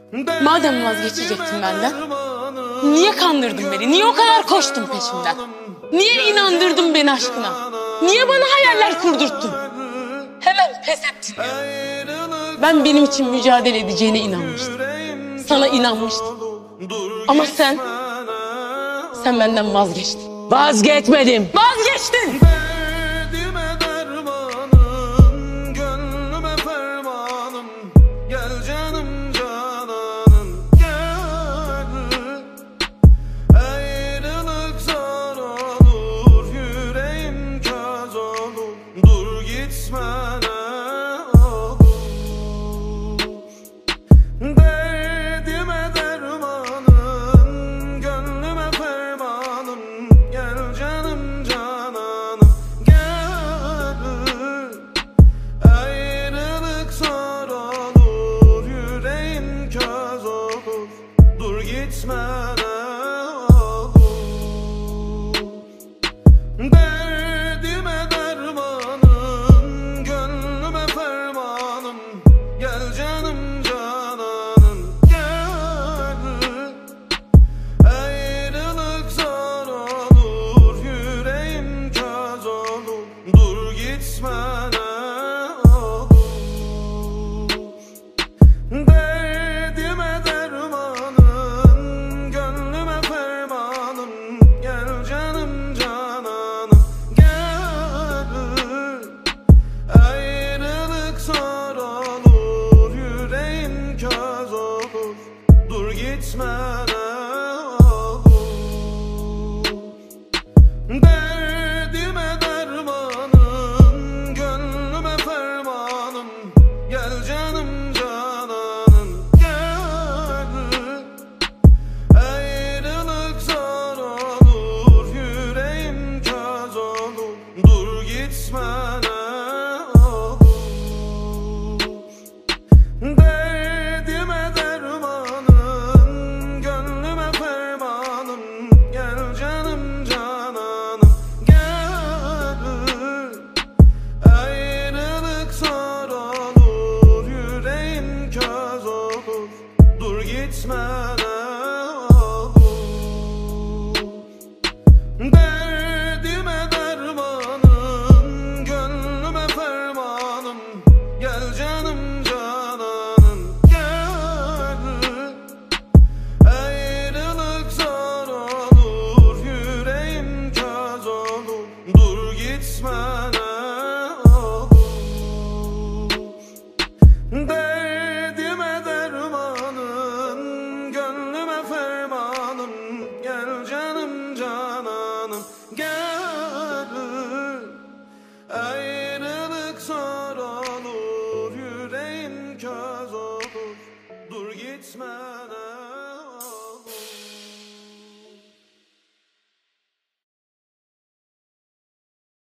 Madem vazgeçecektin benden, niye kandırdın beni? Niye o kadar koştun peşimden? Niye inandırdın beni aşkına? Niye bana hayaller kurdurttun? Hemen pes ettin ya. Ben benim için mücadele edeceğine inanmıştım. Sana inanmıştım. Ama sen benden vazgeçtin. Vazgeçmedim. Vazgeçtin. Gel canım cananım gel. Ayrılık zor olur, yüreğim köz olur. Dur gitme ne olur. Derdime dermanım, gönlüme fermanım. Gel canım cananım gel. Ayrılık zor olur, yüreğim köz olur. Dur gitme ne olur. Derdime dermanım, gönlüme fermanım. Gel canım cananım gel. Ayrılık zor olur, yüreğim köz olur. Dur gitme ne olur. Derdime dermanım, gönlüme fermanım. Gel canım cananım gel. Ayrılık zor olur, yüreğim köz olur. Dur gitme ne olur. Derdime dermanım, gönlüme fermanım. Gel canım cananım gel. Ayrılık zor olur, yüreğim köz olur. Dur gitme ne olur. Derdime dermanım, gönlüme fermanım. Gel canım cananım gel. Ayrılık zor olur, yüreğim köz olur. Dur gitme ne olur. Derdime dermanım, gönlüme fermanım. Gel canım cananım gel. Ayrılık zor olur, yüreğim köz olur. Dur gitme ne olur. Derdime dermanım, gönlüme fermanım. Gel canım cananım gel.